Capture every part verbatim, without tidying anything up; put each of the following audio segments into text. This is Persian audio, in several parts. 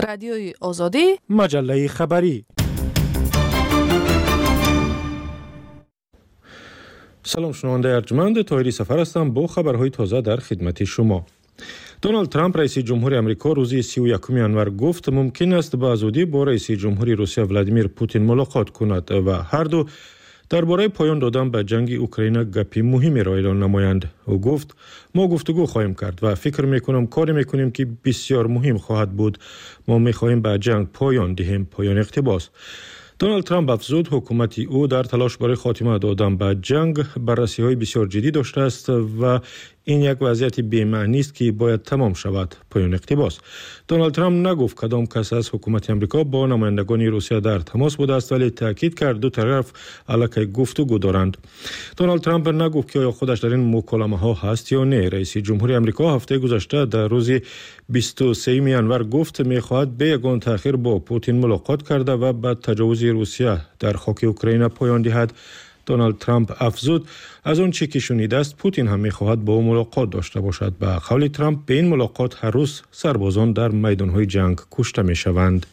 رادیوی آزادی، مجله خبری. سلام شنونده ارجمند، طاهری سفر هستم با خبرهای تازه در خدمت شما. دونالد ترامپ رئیس جمهور آمریکا روز سی و یکم ژانویه گفت ممکن است به زودی با رئیس جمهوری روسیه ولادیمیر پوتین ملاقات کند و هر دو درباره پایان دادن به جنگ اوکراین گپی مهمی را اعلان نمایند. او گفت ما گفتگو خواهیم کرد و فکر میکنم کاری میکنیم که بسیار مهم خواهد بود. ما میخواهیم به جنگ پایان دهیم، پایان اقتباس. دونالد ترامپ افزود حکومت او در تلاش برای خاتمه دادن به جنگ بررسی‌های بسیار جدی داشته است و این یک وضعیت بی‌معنی است که باید تمام شود، پایان اقتباس. دونالد ترامپ نگفت کدام کس از حکومت آمریکا با نمایندگان روسیه در تماس بوده است، ولی تاکید کرد دو طرف علیه گفتگو دارند. دونالد ترامپ نگفت که آیا خودش در این مکالمه ها هست یا نه. رئیس جمهوری آمریکا هفته گذشته در روز بیست و سوم ژانویه گفت می‌خواهد به یگان تأخیر با پوتین ملاقات کرده و به تجاوز روسیه در خاک اوکراین پایان دهد. دونالد ترامپ افزود از اون چی که شنیده است پوتین هم می‌خواهد با او ملاقات داشته باشد. به قول ترامپ به این ملاقات هر روز سربازان در میدان‌های جنگ کشته می‌شوند.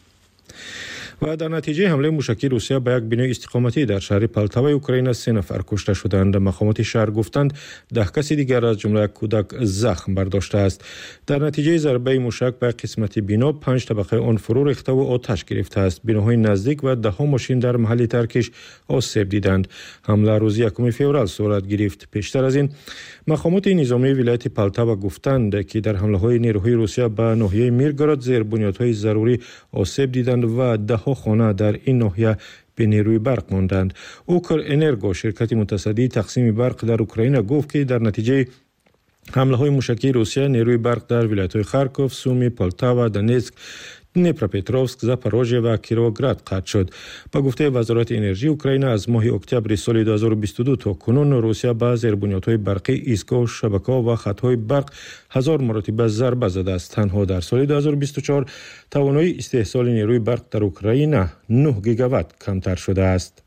و در نتیجه حمله موشکی روسیه به یک بنای استقامتی در شهر پلتاوای اوکراین سه نفر کشته شدند. مقامات شهر گفتند ده کسی دیگر از جمله کودک زخم برداشته است. در نتیجه ضربه موشک به قسمت بنا پنج طبقه آن فرو ریخته و آتش گرفته است. بناهای نزدیک و ده ها ماشین در محل ترکش آسیب دیدند. حمله روز یکم فوریه صورت گرفت. پیشتر از این مقامات نظامی ولایت پلتاوا گفتند که در حمله‌های نیروهای روسیه به ناحیه میرگراد زیر بنیادهای ضروری آسیب دیدند و ده خانه در این ناحیه به نیروی برق ماندند. اوکر انرگو، شرکت متصدی تقسیم برق در اوکراین، گفت که در نتیجه حمله های موشکی روسیه نیروی برق در ولایت‌های خارکوف، سومی، پلتاوا، دنیتسک، دنیپروپتروفسک، زاپاروژیه و کیرووگراد قطع شد. با گفته وزارت انرژی اوکراین از ماه اکتبر سال دو هزار و بیست و دو تا کنون روسیه به زیربنیادهای برقی ایسکو، شبکه‌ها و خط‌های برق هزار مرتبه ضربه زده است. تنها در سال دو هزار و بیست و چهار توانایی استحصال نیروی برق در اوکراین نه گیگاوات کمتر شده است.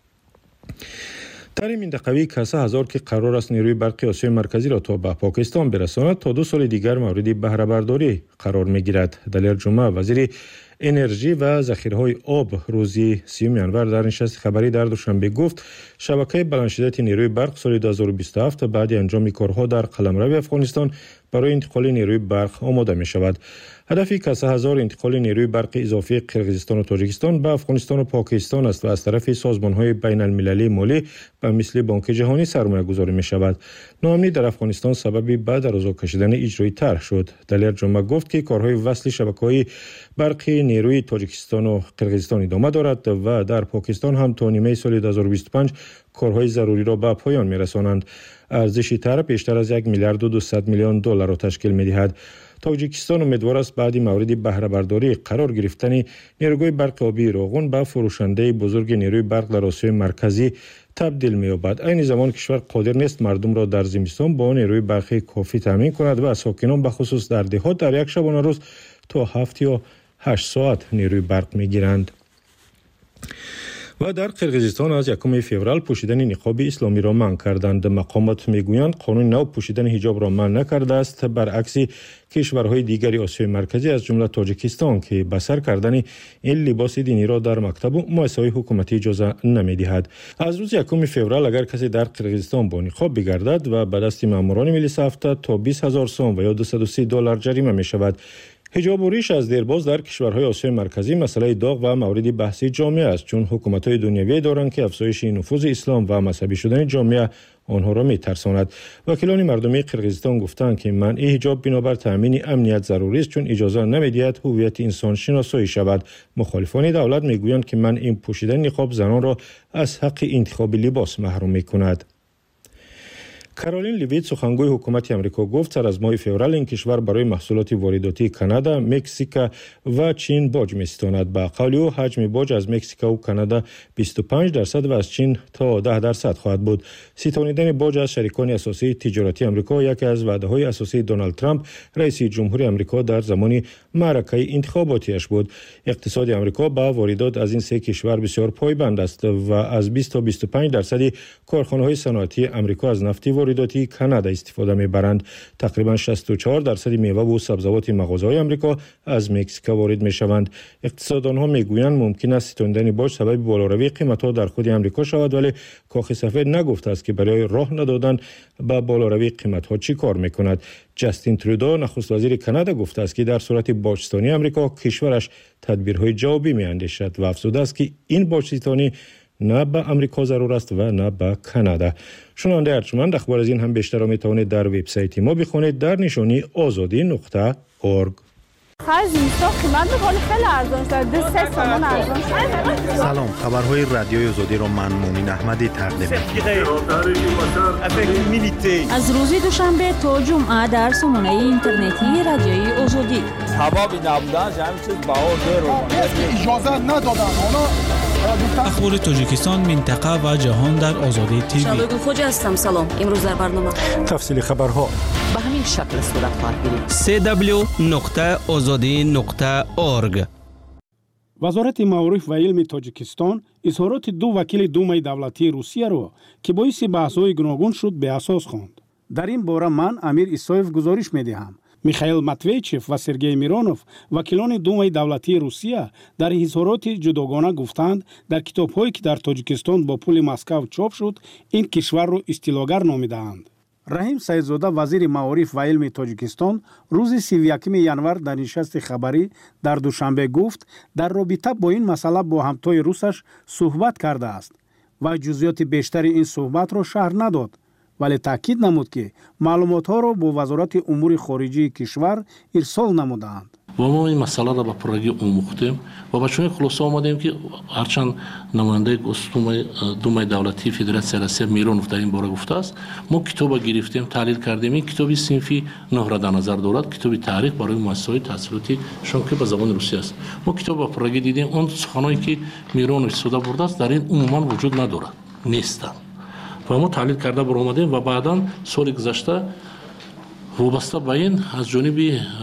در این منطقه کسا هزار که قرار است نیروی برقی آسیای مرکزی را تا به پاکستان برساند تا دو سال دیگر مورد بهره برداری قرار می گیرد. دلیر جمعه وزیر انرژی و ذخیره‌های آب روزی سیوم ژانویه در نشست خبری در دوشنبه گفت شبکه بلندشدت نیروی برق سال دو هزار و بیست و هفت بعد انجام کارها در قلمرو افغانستان برای انتقال نیروی برق آماده می شود. هدف کسا هزار انتقال نیروی برق اضافی قرقیزستان و تاجیکستان به افغانستان و پاکستان است و از طرف سازمان‌های بین المللی مالی به مثل بانک جهانی سرمایه گذاری می شود. ناامنی در افغانستان سبب به دراز کشیدن اجرای طرح شد. دلیر جمعه گفت که کارهای وصل شبکه‌های برقی نیروی تاجیکستان و قرقیزستان ادامه دارد و در پاکستان هم تا نیمه سال دو هزار و بیست و پنج کارهای ضروری را به پایان می رسانند. ارزش طرح بیشتر از یک میلیارد و دویست میلیون دلار را تشکیل می دهد. تاجیکستان امیدوار است بعد مورد بهره برداری قرار گرفتن نیروگاه برق آبی راغون به فروشنده بزرگ نیروی برق در آسیای مرکزی تبدیل می یابد. این زمان کشور قادر نیست مردم را در زمستان با نیروی برقی کافی تامین کند و ساکنان به خصوص در دهات در یک شبانه روز تا هفت یا هشت ساعت نیروی برق می گیرند. و در قرقیزستان از یکم فوریه پوشیدن نقاب اسلامی را منع کردند. مقامات میگویند قانون نو پوشیدن حجاب را منع نکرده است، برعکس کشورهای دیگری آسیای مرکزی از جمله تاجیکستان که به سر کردن این لباس دینی را در مکتب و مؤسسه‌های حکومتی اجازه نمی‌دهد. از روز یکم فوریه اگر کسی در قرقیزستان با نقاب بگردد و به دست ماموران ملی افتد تا بیست هزار سوم و یا دویست و سی دلار جریمه می‌شود. حجاب و ریش از دیرباز در کشورهای آسیای مرکزی مسئله داغ و مورد بحثی جامعه است، چون حکومت‌های دنیوی دارند که افزایش نفوذ اسلام و مذهبی شدن جامعه آنها را می‌ترساند. وکیلان مردمی قرقیزستان گفتند که منع حجاب بنابر تامین امنیت ضروری است، چون اجازه نمی‌دهد هویت انسان شناسایی شود. مخالفان دولت می‌گویند که منع این پوشیدن نقاب زنان را از حق انتخاب لباس محروم می‌کند. کارولین لیویت سخنگوی حکومت آمریکا گفت سر از ماه فوریه این کشور برای محصولات وارداتی کانادا، مکزیک و چین باج می‌ستاند. با قول او حجم باج از مکزیک و کانادا بیست و پنج درصد و از چین تا ده درصد خواهد بود. ستانیدن باج از شریکان اساسی تجارتی آمریکا یکی از وعده‌های اساسی دونالد ترامپ رئیس جمهوری آمریکا در زمان معرکه انتخاباتیش بود. اقتصاد آمریکا با واردات از این سه کشور بسیار پایبند است و از بیست تا بیست و پنج درصد کارخانه‌های صنعتی آمریکا از نفت وارداتی کانادا استفاده میبرند. تقریبا شصت و چهار درصد میوه و سبزیجات مغازه‌های آمریکا از مکزیک وارد میشوند. اقتصاددانها میگویند ممکن است ستاندن باج سبب بالاروی قیمت‌ها در خود آمریکا شود، ولی کاخ سفید نگفته است که برای راه ندادن به بالاروی قیمت‌ها چی کار میکند. جاستین ترودو نخست وزیر کانادا گفته است که در صورت باجستانی آمریکا کشورش تدبیرهای جوابی میاندیشد و افزوده است که این باجستانی نه به آمریکا ضرور است و نه به کانادا. شنونده ارجمند، اخبار از این هم بیشتر را میتوانید در وبسایت ما بخونید در نشانی آزادی نقطه اورگ. سلام، خبرهای رادیوی آزادی را من مومن احمدی تقدیم می‌کنم. از روز دوشنبه تا جمعه در سامانه اینترنتی رادیوی آزادی. حبابی نبودن همین چیز بهار داره. اجازه ندادن اونا. اخبار تاجیکستان، منطقه و جهان در آزادی تیوی. شبکه خوجا هستم. سلام. امروز در برنامه تفصیل خبرها به همین شکل صورت خواهد گرفت. سی دبلیو نقطه آزادی نقطه اورگ. وزارت معارف و علم تاجیکستان اظهارات دو وکیل دومای دولتی روسیه را که باعث بحث‌های گوناگون شد به اساس خواند. در این باره من امیر ایسایف گزارش می‌دهم. میخائیل ماتویچف و سرگئی میرونوف وکیلان دومای دولتی روسیه در اظهارات جداگانه گفتند در کتاب‌هایی که در تاجیکستان با پول مسکو چاپ شد این کشور را استیلاگر نامیدند. رحیم سیدزاده وزیر معارف و علم تاجیکستان روز سی و یکم ینور در نشست خبری در دوشنبه گفت در رابطه با این مسئله با همتای روسش صحبت کرده است و جزئیات بیشتر این صحبت را شرح نداد، ولی تاکید نمود که معلومات‌ها را با وزارت امور خارجه کشور ارسال نمودند. و ما این مسئله را به پرگی آموختیم و به چون خلاصه آمدیم که هرچند نماینده دومای دولتی فدراسیون روسیه میرونوف در این باره گفته است، ما کتاب گرفتیم، تحلیل کردیم. این کتابی صنفی نه را در نظر دارد، کتابی تاریخ برای مؤسسه‌های تحصیلاتی شون که به زبان روسی است. ما کتاب به پرگی دیدیم، اون سخنانی که میرونوف استفاده برده است در این عموما وجود ندارد، نیستند. و ما تحلیل کرده بر آمدیم و بعدا سال گذشته وابسته به این از جانب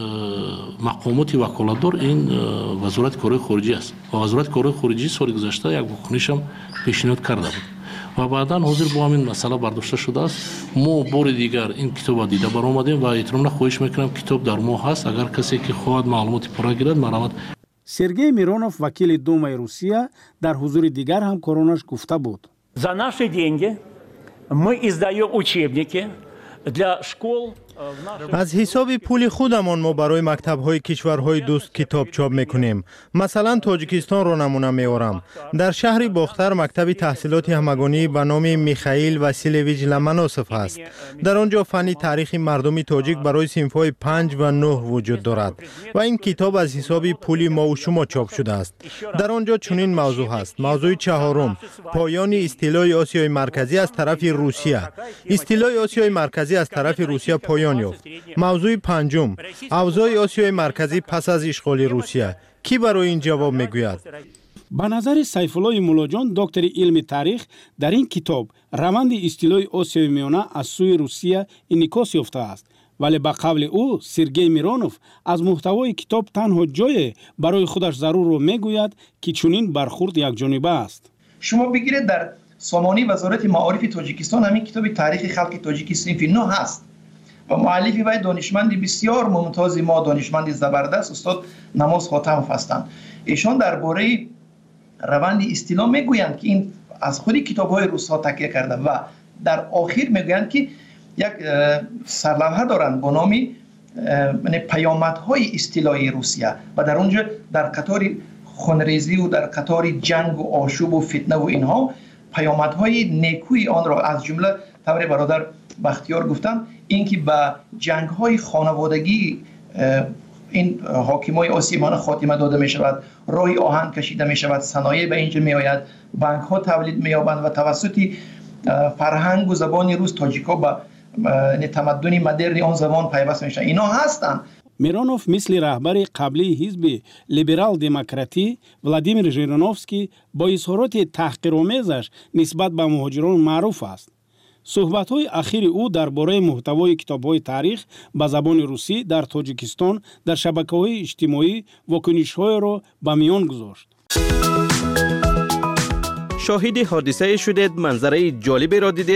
مقامات وکالتدار این وزارت کارهای خارجی است و وزارت کارهای خارجی سال گذشته یک واکنش هم پیشنهاد کرده بود و بعدا حاضر با همین مسئله برداشته شده است. ما بار دیگر این کتاب دیده بر آمدیم و احترام خواهش میکنم کتاب در ما هست، اگر کسی که خواهد معلومات پره گیرد مرحمت. سرگئی میرونوف وکیل دومای روسیه در حضور دیگر همکارانش گفته بود. За наши деньги мы издаем учебники для школ. از حساب پول خودمان ما برای مکتب‌های کشورهای دوست کتاب چاپ می‌کنیم. مثلا تاجیکستان را نمونه می‌آورم. در شهر باختر مکتب تحصیلات همگانی به نام میخائیل واسیلیویچ لمنوسف است. در آنجا فنی تاریخ مردمی تاجیک برای صنف‌های پنج و نه وجود دارد و این کتاب از حساب پول ما و شما چاپ شده است. در آنجا چنین موضوع هست. موضوع چهارم، پایان استیلای آسیای مرکزی از طرف روسیه. استیلای آسیای مرکزی از طرف روسیه پایان یافت. موضوع پنجم، اوضاع آسیای مرکزی پس از اشغال روسیه. کی برای این جواب میگوید؟ به نظر سیف الله مولاجان دکتر علم تاریخ در این کتاب روند استیلای آسیای میانه از سوی روسیه انعکاس یافته است، ولی به قول او سرگئی میرونوف از محتوای کتاب تنها جای برای خودش ضرور رو میگوید که چنین برخورد یک جانبه است. شما بگیرید در سامانه وزارت معارف تاجیکستان همین کتاب تاریخ خلق تاجیکی صنف نه هست و مؤلفی وی دانشمند بسیار ممتاز ما، دانشمند زبردست، استاد نماز خاتمов هستند. ایشان درباره روند استیلا میگویند که این از خودی کتاب‌های روس‌ها تکیه کرده و در آخر میگویند که یک سرلوحه دارند با نام پیامدهای استیلای روسیه و در اونجا در قطار خونریزی و در قطار جنگ و آشوب و فتنه و اینها پیامدهای نیکوی آن را از جمله طور برادر بختیار گفتن، اینکه به جنگ‌های خانوادگی این حاکمای آسیمان خاتمه داده می شود، راه آهن کشیده می شود، صنایع به اینجا می آید، بانک ها تولید می یابند و توسط فرهنگ و زبان روس تاجیکا به تمدن مدرن آن زمان پیوست می شود. اینا هستند. میرونوف مثل رهبر قبلی حزب لیبرال دموکراتی ولادیمیر ژیرینوفسکی با اظهارات تحقیرآمیزش نسبت به مهاجران معروف است. صحبت‌های اخیر او درباره محتوای کتاب‌های تاریخ به زبان روسی در تاجیکستان در شبکه‌های اجتماعی واکنش‌های را به میان گذاشت. شاهد حادثه شدید، منظره جالبی را دیدید؟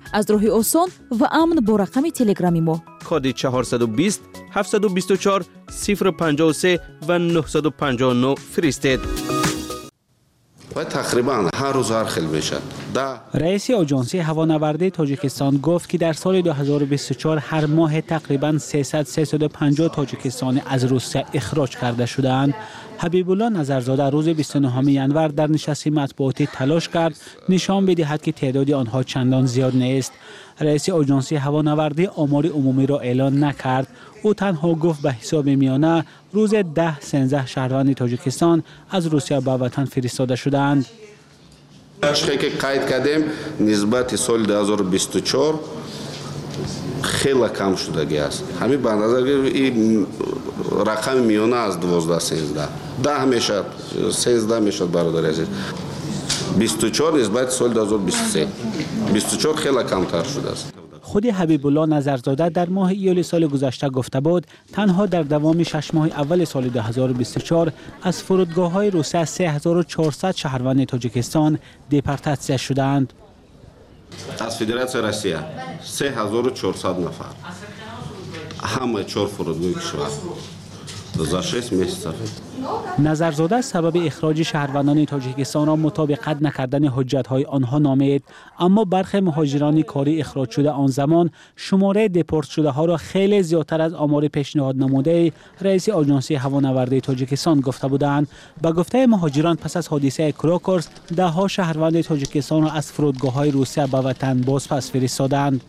аз роҳи осон ва амн бо рақами телеграми мо. коди чаҳорсаду бист ҳафтсаду бисту чор сифр панҷоҳу се ва нуҳсаду панҷоҳу нӯ фиристед. ва тақрибан ҳар рӯз ҳар хел мешад. раиси оҷонсии ҳавонавардии тоҷикистон гуфт ки дар соли ду ҳазору бисту чор ҳар моҳе тақрибан сесад - сесаду панҷоҳ тоҷикистони аз Русия ихроҷ карда шудаанд. ҳабибулло Назарзода рӯзи бисту нӯҳуми январ дар нишасти матбуотӣ талош кард нишон бидиҳад ки теъдоди онҳо чандон зиёд нест. раиси оҷонсии ҳавонавардӣ омори умумиро эълон накард. ӯ танҳо гуфт ба ҳисоби миёна рӯзе даҳ - сенздаҳ шаҳрванди тоҷикистон аз Русия ба ватан фиристода шудаанд. чизе ки қайд кардем нисбати соли ду ҳазору бисту чор хеле кам шудагӣ аст. ҳамин ба назар ин рақами миёна аст дувоздаҳ - сенздаҳ. даҳ мешад, сенздаҳ мешад бародари азиз. бисту чор нисбати соли ду ҳазору бисту се. бисту чор хеле камтар шудааст. худи ҳабибулло Назарзода дар моҳи июли соли гузашта гуфта буд танҳо дар давоми шаш моҳи аввали соли ду ҳазору бисту чор аз фурудгоҳҳои Русия се ҳазору чорсад шаҳрванди Тоҷикистон депортатсия шудаанд. аз Федератсияи Россия се ҳазору чорсад нафар ҳамаи чор фурудгоҳи кишвар за шест месяцев. Назарзода сабаби ихроҷи шаҳрвандони Тоҷикистонро мутобиқат накардани ҳуҷҷатҳои онҳо номид, аммо бархе муҳоҷирони кори ихроҷ шуда он замон шумораи депортшудаҳоро хеле зиёдтар аз омори пешниҳод намудаи раиси оҷонсии ҳавонавардии Тоҷикистон гуфта буданд. ба гуфтаи муҳоҷирон пас аз ҳодисаи Крокорс даҳҳо шаҳрванди Тоҷикистонро аз фурудгоҳҳои Русия ба ватан бозпас фиристоданд.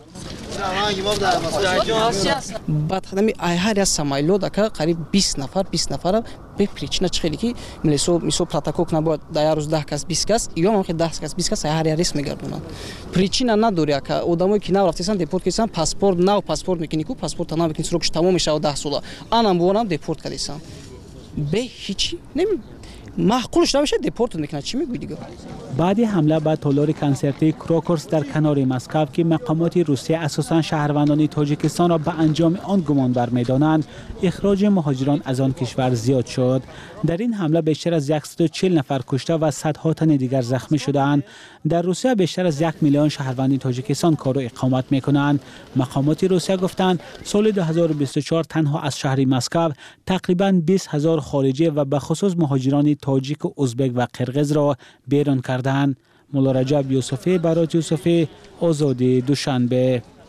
баъд ҳадами айҳаря самайлодака қариб бист нафар бист нафара бе причина чихеле ки мисол мисол протокол набояд да як рӯз даҳ кас бист кас ё мо даҳ кас бист кас айҳаря рис мегардонанд. Причина надори ака одамое ки нав рафтесан депорт кардесан паспорт нав паспорт мекини ку паспорта нав мекини срокиш тамом мешавад даҳ сола анам буонам депорт кардесан бе ҳичи нем маъқулш намешад депорт мекунад чӣ мегӯй дигар. баъди ҳамла ба толори консерти Крокорс дар канори Москав ки мақомоти Русия асосан шаҳрвандони Тоҷикистонро ба анҷоми он гумонбар медонанд, ихроҷи муҳоҷирон аз он кишвар зиёд шуд. дар ин ҳамла бештар аз сад و чил нафар кушта ва садҳо тани дигар захмӣ шудаанд. дар Русия бештар аз як миллион шаҳрванди Тоҷикистон кору иқомат мекунанд. мақомоти Русия гуфтанд соли ду ҳазору бисту чор танҳо аз шаҳри Москав тақрибан бист ҳазор хориҷӣ ва ба хусус муҳоҷирони тоҷику узбек ва қирғизро берун карданд. мулло Раҷаб Юсуфӣ, Барот Юсуфӣ, Озодӣ, Душанбе.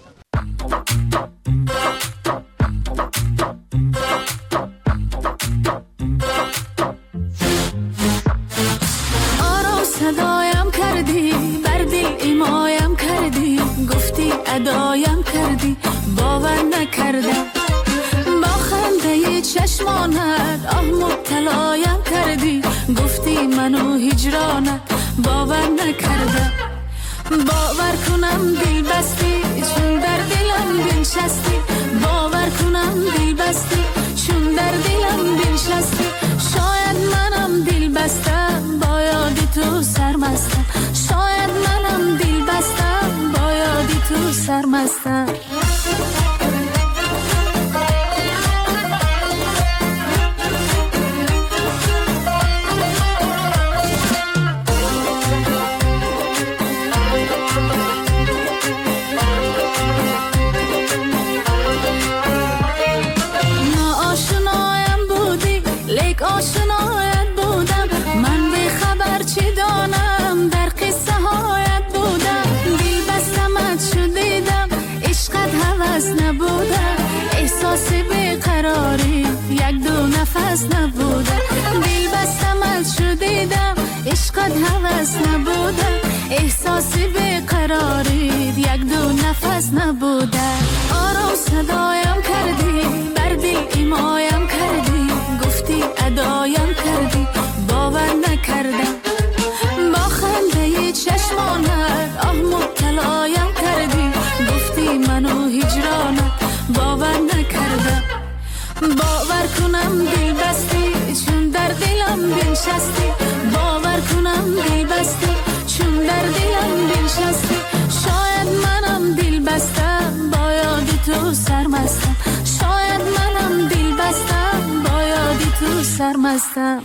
آرام صدایم کردی بر دل ایمایم کردی گفتی ادایم کردی باور نکردم با خنده چشمانت آه مبتلایم کردی گفتی منو هجرانت باور نکردم باور کنم دل بستی چون در دلم بنشستی باور کنم دل بستی چون در دلم بنشستی شاید منم دل بستم با یاد تو سرمستم شاید منم دل بستم با یاد تو سرمستم آشنایت بودم من به خبر چی دانم در قصه هایت بودم دل بستمت شدیدم عشقت هوس نبودم احساس بیقراری یک دو نفس نبودم دل بستمت شدیدم عشقت هوس نبودم احساس بیقراری یک دو نفس نبودم آرام صدایم کردی بر دل ایمایم کردی گفتی ادایم کردی باور نکردم با خنده چشمانت آه مبتلایم کردی گفتی منو هجرانت باور نکردم باور کنم دل بستی چون در دلم بنشستی باور کنم دل بستی چون در دلم بنشستی شاید منم دل بستم با یاد تو سرمستم شاید منم دل بستم با یاد تو سرمستم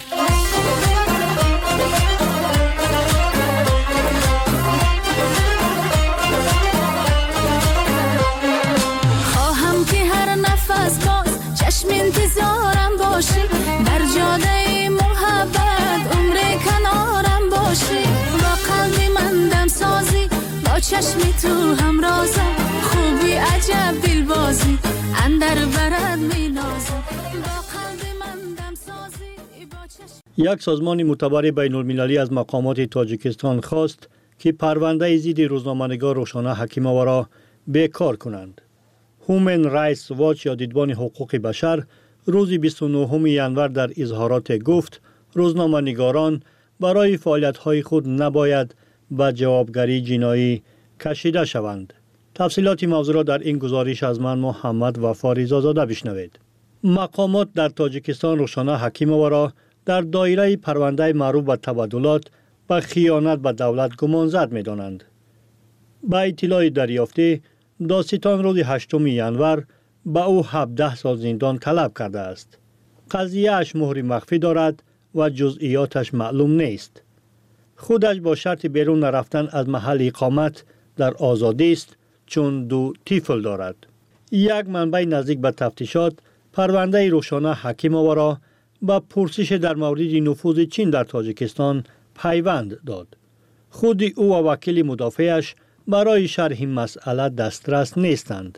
انتظارم باشی، در جاده محبت عمر کنارم باشی. با قلبی من دم سازی، با چشمی تو همرازم، خوبی عجب دلبازی اندر برد می نازم. با قلبی من دم سازی، با چشمی. یک سازمان معتبر بین المللی از مقامات تاجیکستان خواست که پرونده ضد روزنامه‌نگار روشانه حکیمووا را بیکار کنند. هومن رایتس واچ یا دیدبان حقوق بشر روز بیست و نهم ژانویه در اظهارات گفت روزنامه‌نگاران برای فعالیت‌های خود نباید به جوابگری جنایی کشیده شوند. تفصیلات موضوع را در این گزارش از من محمد وفا رضازاده بشنوید. مقامات در تاجیکستان روشانه حکیمووا را در دایره پرونده مربوط به تبادلات به خیانت به دولت گمانزد می‌دانند. با اطلاع دریافته دادستان روز هشتم ژانویه به او هفده سال زندان طلب کرده است. قضیه اش مهر مخفی دارد و جزئیاتش معلوم نیست. خودش با شرط بیرون نرفتن از محل اقامت در آزادی است چون دو طفل دارد. یک منبع نزدیک به تفتیشات پرونده روشانه حکیمووا را با پرسش در مورد نفوذ چین در تاجیکستان پیوند داد. خود او و وکیل مدافعش برای شرح مسئله دسترس نیستند.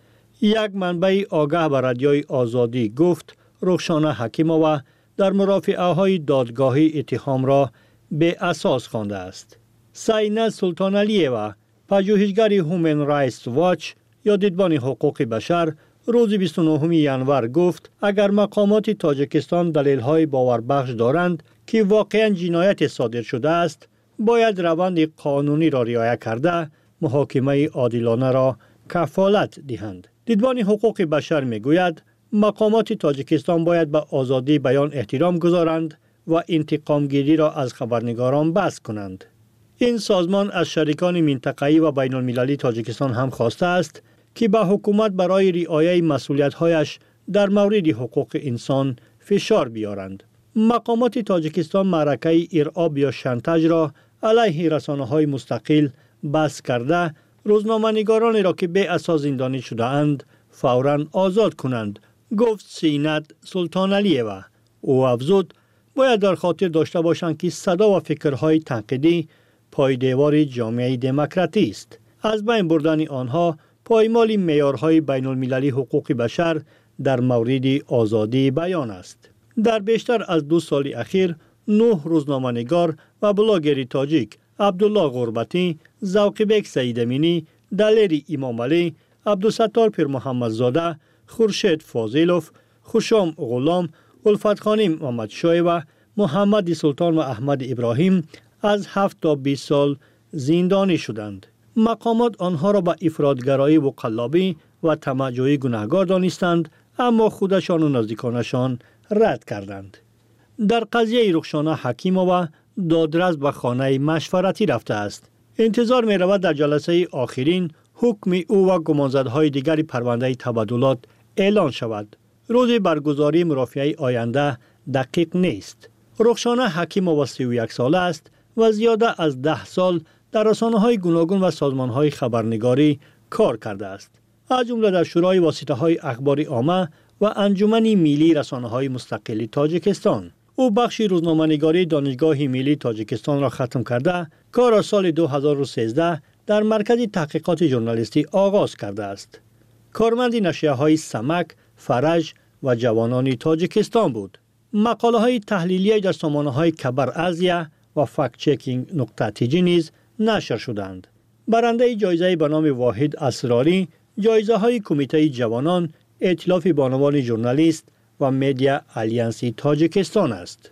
یک منبع آگاه به رادیوی آزادی گفت روشانه حکیمووا در مرافعه های دادگاهی اتهام را به اساس خوانده است. سینه سلطان علیوه پژوهشگر هومن رایتس واچ یا دیدبان حقوق بشر روز بیست و نهم ژانویه گفت اگر مقامات تاجیکستان دلیل‌های باوربخش دارند که واقعاً جنایت صادر شده است، باید روند قانونی را رعایت کرده محاکمه عادلانه را کفالت دهند. دیدبان حقوق بشر میگوید مقامات تاجیکستان باید به آزادی بیان احترام گذارند و انتقام گیری را از خبرنگاران بس کنند. این سازمان از شریکان منطقه‌ای و بین المللی تاجیکستان هم خواسته است که به حکومت برای رعایت مسئولیت‌هایش در مورد حقوق انسان فشار بیارند. مقامات تاجیکستان معرکه ارعاب یا شانتاژ را علیه رسانه‌های مستقل بس کرده روزنامه‌نگارانی را که به اساس زندانی شده اند فوراً آزاد کنند، گفت سینت سلطان علیوه. او افزود باید در خاطر داشته باشند که صدا و فکرهای تنقیدی پایدیوار جامعه دموکراتی است. از بین بردن آنها پایمال معیارهای بین المللی حقوق بشر در مورد آزادی بیان است. در بیشتر از دو سال اخیر نه روزنامه‌نگار و بلاگر تاجیک عبدالله غربتی، ذوقبک سیدامینی، دلیر امام علی، عبدالستار پیر محمدزاده، خورشید فاضلوف، خوشام غلام، الفت خانم محمد شای و محمد سلطان و احمد ابراهیم از هفت تا بیست سال زندانی شدند. مقامات آنها را به افراطگرایی و قلابی و طمع‌جویی گناهکار دانستند، اما خودشان و نزدیکانشان رد کردند. در قضیه رخشانه حکیمووا دادرس به خانه مشورتی رفته است. انتظار می رود در جلسه آخرین حکم او و گمانزدهای دیگر پرونده تبادلات اعلان شود. روز برگزاری مرافعه آینده دقیق نیست. رخشانه حکیمووا سی و یک ساله است و زیاده از ده سال در رسانه‌های گوناگون و سازمان‌های خبرنگاری کار کرده است. از جمله در شورای واسطه‌های اخباری عامه و انجمن ملی رسانه‌های مستقل تاجیکستان. او بخش روزنامه‌نگاری دانشگاه ملی تاجیکستان را ختم کرده، کار را سال دو هزار و سیزده در مرکز تحقیقات ژورنالیستی آغاز کرده است. کارمند نشریه‌های سمک، فرج و جوانان تاجیکستان بود. مقاله‌های تحلیلی در سامانه‌های کبر ازیا و فکت چکینگ نقطه تی جی نیز نشر شدند. برنده جایزه به نام واحد اسراری، جایزه های کمیته جوانان، ائتلاف بانوان ژورنالیست و مدیا آلیانسی تاجیکستان است.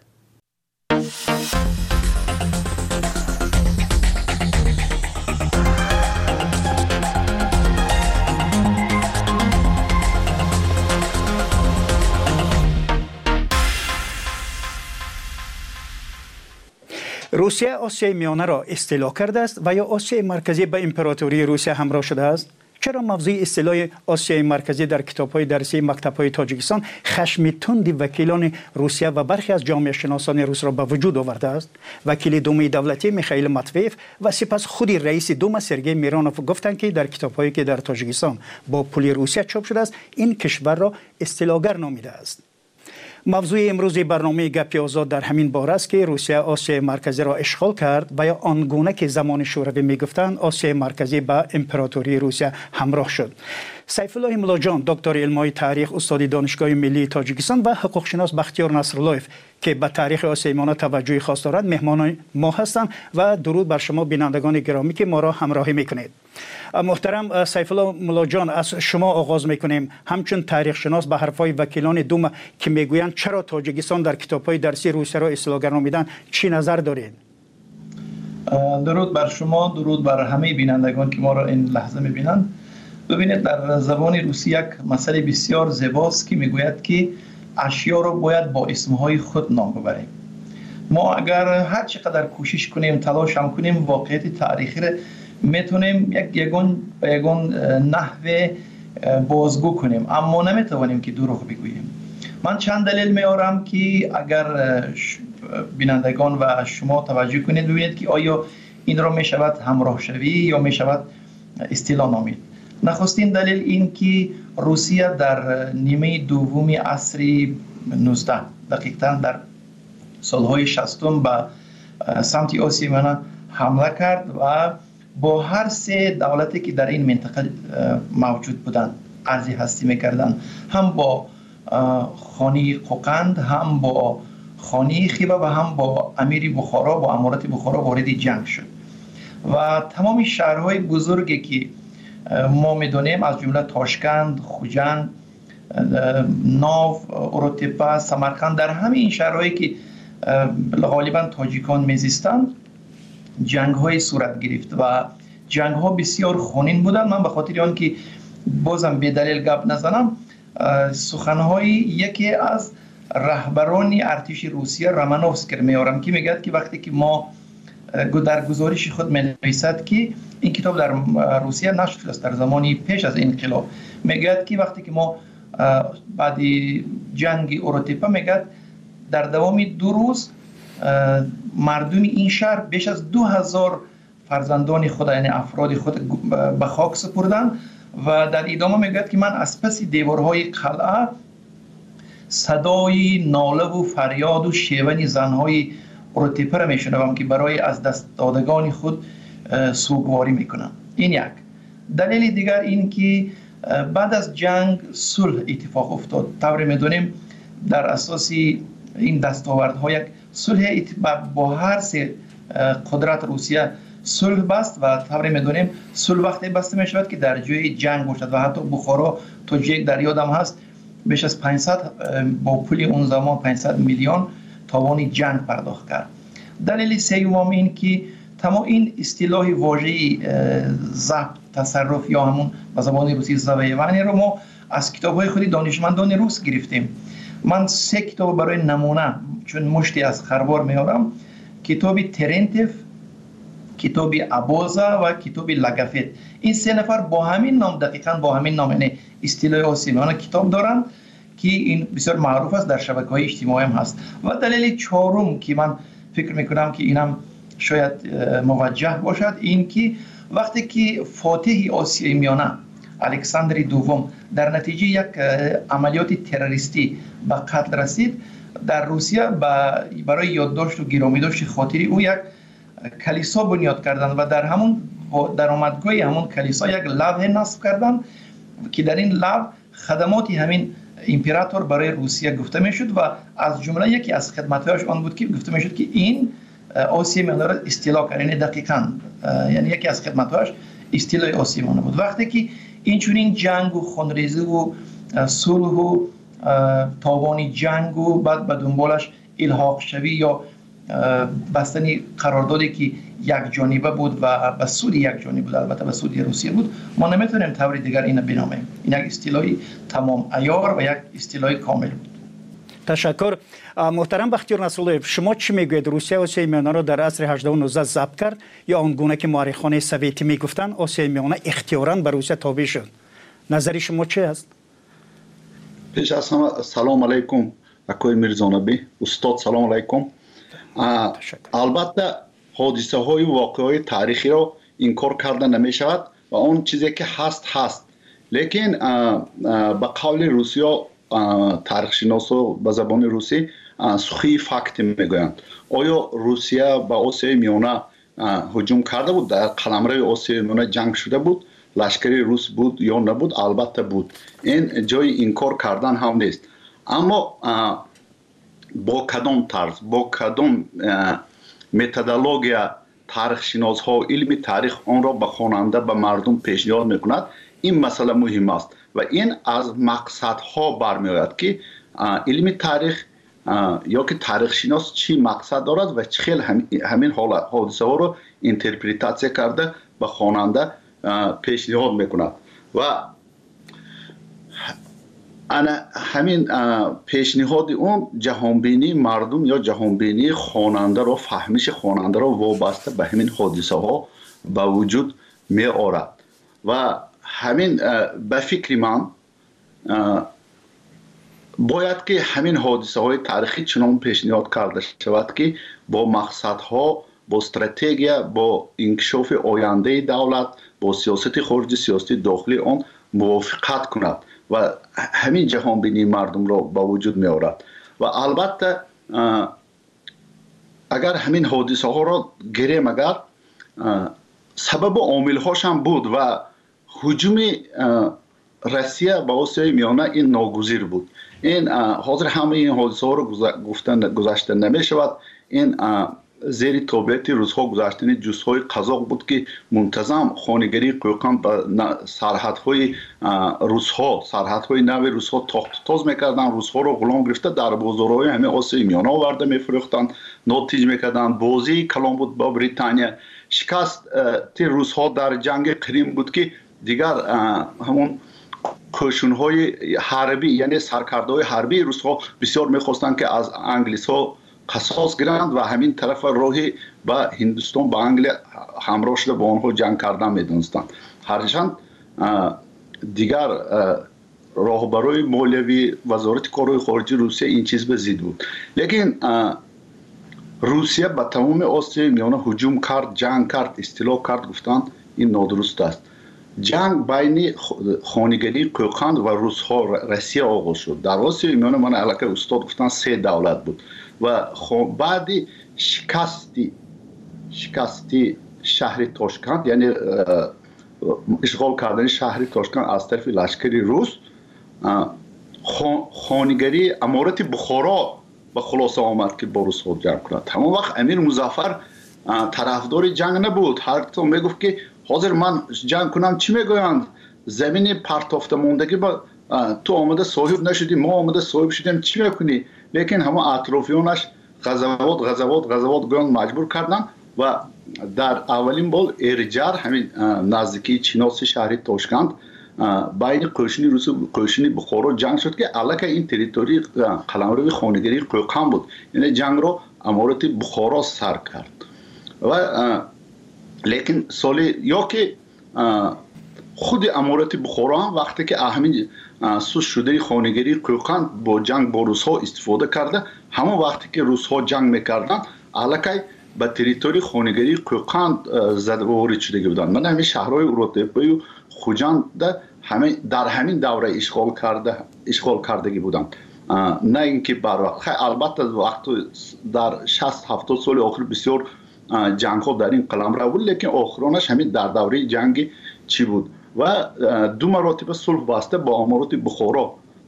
روسیه آسیای میانه را استیلا کرده است و یا آسیای مرکزی به امپراتوری روسیه همراه شده است؟ چرا موضوع اصطلاح آسیای مرکزی در کتاب‌های درسی مکتب‌های تاجیکستان خشم تند وکیلان روسیه و برخی از جامعه شناسان روس را به وجود آورده است؟ وکیل دوم دولتی میخائیل ماتویف و سپس خود رئیس دوم سرگئی میرانوف گفتند که در کتاب‌هایی که در تاجیکستان با پول روسیه چاپ شده است این کشور را استیلاگر نامیده است. موضوع امروز برنامه گپ آزاد در همین باره است که روسیه آسیای مرکزی را اشغال کرد و یا آنگونه که زمان شوروی میگفتند آسیای مرکزی با امپراتوری روسیه همراه شد. سیف الله ملاجان دکتر علمای تاریخ استاد دانشگاه ملی تاجیکستان و حقوق شناس بختیار نصراللهیف که به تاریخ آسیای میانه توجه خاص دارند مهمان ما هستند و درود بر شما بینندگان گرامی که ما را همراهی میکنید. محترم سیف الله ملاجان، از شما آغاز میکنیم. همچون تاریخ شناس به حرفای وکیلان دوم که میگویند چرا تاجیکستان در کتاب‌های درسی روسیه را اصطلاح گرانیدن چی نظر دارید؟ درود بر شما، درود بر همه بینندگان که ما را این لحظه میبینند. ببینید در زبان روسی یک مسئله بسیار زیباست که میگوید که اشیا را باید با اسمهای خود نام ببریم. ما اگر هر چقدر کوشش کنیم، تلاش هم کنیم، واقعیت تاریخی را میتونیم یک یگون به یگون نحوه بازگو کنیم، اما نمیتوانیم که دروغ بگوییم. من چند دلیل میارم که اگر بینندگان و شما توجه کنید ببینید که آیا این را میشود همراه شوی یا میشود اصطلاح نامید. نخستین دلیل این که روسیه در نیمه دومی عصر نوزده دقیقاً در سالهای شصتم به سمت آسیای میانه حمله کرد و با هر سه دولتی که در این منطقه موجود بودند عرض هستی میکردند، هم با خانی قوقند، هم با خانی خیبه و هم با امیر بخارا، با امارت بخارا وارد جنگ شد و تمام شهرهای بزرگی که ما میدونیم از جمله تاشکند، خوجند، ناو، اروتپا، سمرقند، در همه این شهرهایی که غالبا تاجیکان میزیستند جنگ های صورت گرفت و جنگ ها بسیار خونین بودند. من به خاطر آن که بازم به دلیل گپ نزنم سخنهای یکی از رهبران ارتش روسیه رامانوفسکی میارم که میگه که وقتی که ما در گزارش خود می‌نویسد که این کتاب در روسیه نشر شده است در زمانی پیش از انقلاب، میگه که وقتی که ما بعد جنگ اروتپا میگه در دوام دو روز مردم این شهر بیش از دو هزار فرزندان خود یعنی افراد خود به خاک سپردن و در ادامه میگه که من از پس دیوارهای قلعه صدای ناله و فریاد و شیون زنهای اروتپا را میشنوم که برای از دست دادگان خود سوگواری میکنم. این یک دلیل دیگر این که بعد از جنگ صلح اتفاق افتاد. طوری میدونیم در اساس این دستاوردها یک صلح با هر سه قدرت روسیه صلح بست و طوری میدونیم صلح وقتی بسته میشود که در جای جنگ باشد و حتی بخارا تو جای در یادم هست بیش از پانصد با پول اون زمان پانصد میلیون تاوان جنگ پرداخت کرد. دلیل سوم این که تمام این اصطلاح واژه‌ای ضبط تصرف یا همون به زبان روسی زویوانی رو ما از کتاب‌های خود دانشمندان روس گرفتیم. من سه کتاب برای نمونه چون مشتی از خروار میارم، کتاب ترنتف، کتاب ابوزا و کتاب لگافت. این سه نفر با همین نام دقیقاً با همین نام یعنی اصطلاح آسیمیانه کتاب دارن که این بسیار معروف است در شبکه‌های اجتماعی هم هست. و دلیل چهارم که من فکر میکنم که اینم شاید موجه باشد این که وقتی که فاتح آسیای میانه الکساندر دوم در نتیجه یک عملیات تروریستی به قتل رسید، در روسیه برای یادداشت و گرامی داشت خاطری او یک کلیسا بنیاد کردند و در همون درآمدگاه همون کلیسا یک لوح نصب کردند که در این لوح خدمات همین امپراتور برای روسیه گفته میشد و از جمله یکی از خدماتش آن بود که گفته میشد که این آسیای میانه را اصطلاح کرد. یعنی دقیقاً یعنی یکی از خدماتش اصطلاح آسیای میانه بود. وقتی که این چنین جنگ و خونریزی و صلح و تاوان جنگ و بعد به دنبالش الحاق شوی یا بستنی قراردادی که یک جانبه بود و به سود یک جانبه بود، البته به سود روسیه بود، ما نمیتونیم طور دیگر اینو بنامیم. این یک اصطلاحی تمام عیار و یک اصطلاح کامل بود. تشکر. محترم بختیار نصراللهیف، شما چی میگوید؟ روسیه آسیای میانه را در عصر هجده و نوزده ضبط کرد یا آنگونه که مورخان سویتی میگفتند آسیای میانه اختیاراً به روسیه تابع شد؟ نظر شما چی است؟ پیش از همه سلام علیکم اکوی میرزانبی استاد، سلام علیکم. البته حادثه های و واقعه های تاریخی را انکار کرده نمی شود و اون چیزی که هست هست، لیکن به قول روسیا тарихшиносо ба забони русӣ сухи факт мегӯянд. оё русия ба осиёи миёна ҳуҷум карда буд? дар қаламрави осиёи миёна ҷанг шуда буд? лашкари рус буд ё набуд? албатта буд. ин ҷои инкор кардан ҳам нест. аммо бо кадом тарз, бо кадом методология тарихшиносҳо илми тарих онро ба хонанда ба мардум пешниҳод мекунад? ин масъала муҳим аст ва ин аз мақсадҳо бармеояд ки илми тарих ё ки тарихшинос чӣ мақсад дорад ва чӣ хел ҳамин ҳодисаҳоро интерпретатсия карда ба хонанда пешниҳод мекунад. ва ана ҳамин пешниҳоди он ҷаҳонбинии мардум ё ҷаҳонбинии хонандаро, фаҳмиши хонандаро вобаста ба ҳамин ҳодисаҳо ба вуҷуд меорад. ва ҳамин ба фикри ман бояд ки ҳамин ҳодисаҳои тарихӣ чунон пешниҳод карда шавад ки бо мақсадҳо, бо стратегия, бо инкишофи ояндаи давлат, бо сиёсати хориҷи, сиёсати дохилии он мувофиқат кунад ва ҳамин ҷаҳонбинии мардумро ба вуҷуд меорад. ва албатта агар ҳамин ҳодисаҳоро гирем, агар сабабу омилҳошам буд ва ҳуҷуми Россия ба осиёи миёна ин ногузир буд. ин ҳозир ҳамаи ин ҳодисаҳоро гуфта гузашта намешавад. ин зери тобиати рӯзҳо гузаштани ҷузъҳои қазоқ буд ки мунтазам хонигарии қӯйқан ба сарҳадҳои русҳо, сарҳадҳои нави русҳо тохтутоз мекарданд, русҳоро ғулом гирифта дар бозорҳои ҳамаи осиёи миёна оварда мефурӯхтанд, нотиҷ мекарданд. бозии калон буд ба Британия. шикасти русҳо дар ҷанги Қирим буд ки дигар ҳамон кӯшунҳои ҳарбӣ, яъне саркардаҳои ҳарбии русҳо бисёр мехостанд ки аз англисҳо қасос гиранд ва ҳамин тарафа роҳи ба Ҳиндустон, ба Англия ҳамроҳ шуда бо онҳо ҷанг кардан медонистанд. ҳарчанд дигар роҳбарои молиявӣ, вазорати корҳои хориҷи Русия ин чиз ба зид буд. лекин Русия ба тамоми осиёи миёна ҳуҷум кард, ҷанг кард, истило кард гуфтан ин нодуруст аст. ҷанг байни хонигарии қӯйқан ва русҳо, Россия оғоз шуд. дар осиёи миёна мана аллакай устод гуфтан се давлат буд ва баъди шикасти шикасти шаҳри Тошкент, яъне ишғол кардани шаҳри Тошкент аз тарафи лашкари рус, хонигарии аморати Бухоро ба хулоса омад ки бо русҳо ҷанг кунад. ҳамон вақт Амир Музаффар тарафдори ҷанг набуд. ҳарто мегуфт ки ҳозир ман ҷанг кунам чӣ мегӯянд? замини партофтамондагӣ ба ту омада соҳиб нашудӣ, мо омада соҳиб шудем, чӣ мекунӣ? лекин ҳама атрофиёнаш ғазавот ғазавот ғазавот гӯянд маҷбур кардан ва дар аввалин бол Эрҷар, ҳамин наздикии чиноси шаҳри Тошкент, байни қӯшини русу қӯшини Бухоро ҷанг шуд ки аллакай ин территории қаламрави хонигарии Қӯйқан буд. яъне ҷангро аморати Бухоро сар кард. ва лекин соли ё ки худи аморати Бухоро ҳам вақте ки ҳамин суст шудаи хонигарии Қӯйқан бо ҷанг бо русҳо истифода карда, ҳамон вақте ки русҳо ҷанг мекарданд, аллакай ба территории хонигарии Қӯйқан зада ворид шудаги буданд. мана ҳамин шаҳрҳои Уротепаю Хуҷанда дар ҳамин давра ишғол карда ишғол кардагӣ буданд. на ин ки барвақт. албатта вақто дар шаст ҳафтод соли охир бисёр ҷангҳо дар ин қаламрав буд, лекин охиронаш ҳамин дар давраи ҷанги чӣ буд. ва ду маротиба сулҳ баста бо амороти Бухоро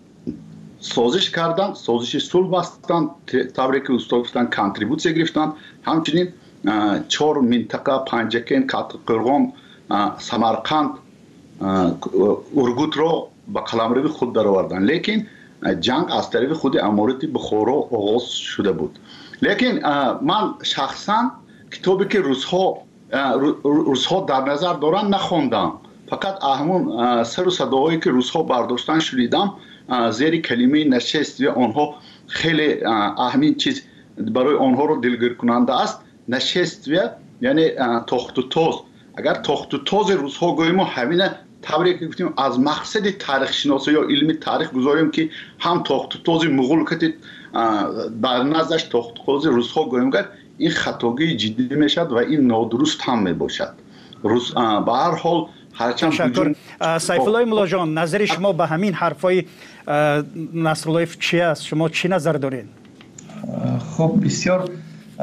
созиш карданд, созиши сулҳ бастанд, тавре ки устод гуфтанд контрибутсия гирифтанд. ҳамчунин чор минтақа Панҷакен, Қатқо'рг'он, Самарқанд, Ургутро ба қаламрави худ дароварданд. лекин ҷанг аз тарафи худи аморати Бухоро оғоз шуда буд. лекин ман шахсан китобе ки русҳо русҳо дар назар доранд нахондам. фақат ҳамон сару садоҳое ки русҳо бардоштан шунидам, зери калимаи нашествия онҳо хеле аҳамин чиз барои онҳоро дилгиркунанда аст. нашествия яъне тохтутоз. агар тохтутози русҳо гӯемо ҳамина тавре ки гуфтем аз мақсади тарихшиносӣ ё илми тарих гузорем ки ҳам тохтутози муғул кати дар наздаш тохтутози русҳо гӯем гар, ин хатогии ҷиддӣ мешавад ва ин нодуруст ҳам мебошад. ба ҳар ҳол تشکر. سیفالله مولاجان، نظر شما به همین حرفای نصرالله چی است؟ شما چی نظر دارین؟ خب بسیار